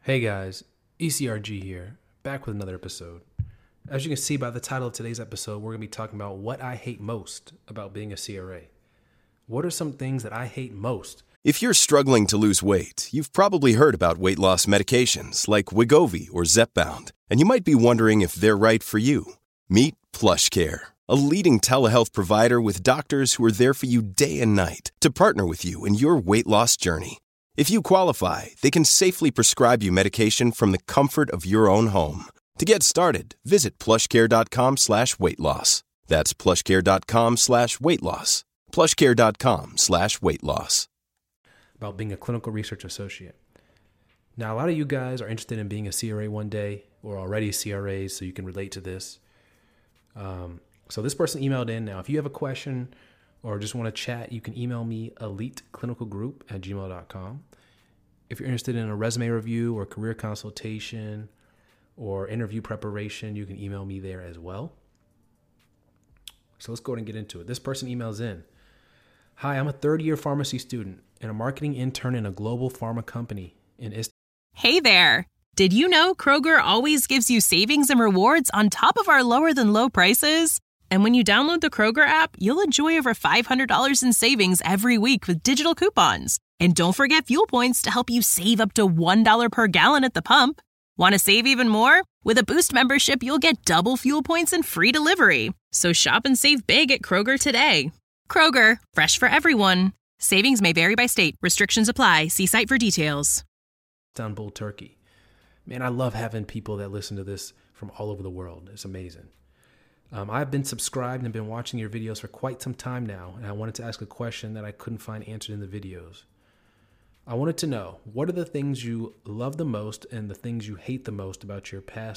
Hey guys, ECRG here, back with another episode. As you can see by the title of today's episode, we're going to be talking about what I hate most about being a CRA. What are some things that I hate most? If you're struggling to lose weight, you've probably heard about weight loss medications like Wegovy or Zepbound, and you might be wondering if they're right for you. Meet PlushCare, a leading telehealth provider with doctors who are there for you day and night to partner with you in your weight loss journey. If you qualify, they can safely prescribe you medication from the comfort of your own home. To get started, visit plushcare.com/weight-loss. That's plushcare.com/weight-loss. plushcare.com/weight-loss. About being a clinical research associate. Now, a lot of you guys are interested in being a CRA one day, or already CRAs, so you can relate to this. So this person emailed in. Now, if you have a question or just want to chat, you can email me eliteclinicalgroup@gmail.com. If you're interested in a resume review or career consultation or interview preparation, you can email me there as well. So let's go ahead and get into it. This person emails in. Hi, I'm a third-year pharmacy student and a marketing intern in a global pharma company in Hey there. Did you know Kroger always gives you savings and rewards on top of our lower than low prices? And when you download the Kroger app, you'll enjoy over $500 in savings every week with digital coupons. And don't forget fuel points to help you save up to $1 per gallon at the pump. Want to save even more? With a Boost membership, you'll get double fuel points and free delivery. So shop and save big at Kroger today. Kroger, fresh for everyone. Savings may vary by state. Restrictions apply. See site for details. Istanbul, Turkey. Man, I love having people that listen to this from all over the world. It's amazing. I've been subscribed and been watching your videos for quite some time now, and I wanted to ask a question that I couldn't find answered in the videos. I wanted to know, what are the things you love the most and the things you hate the most about your past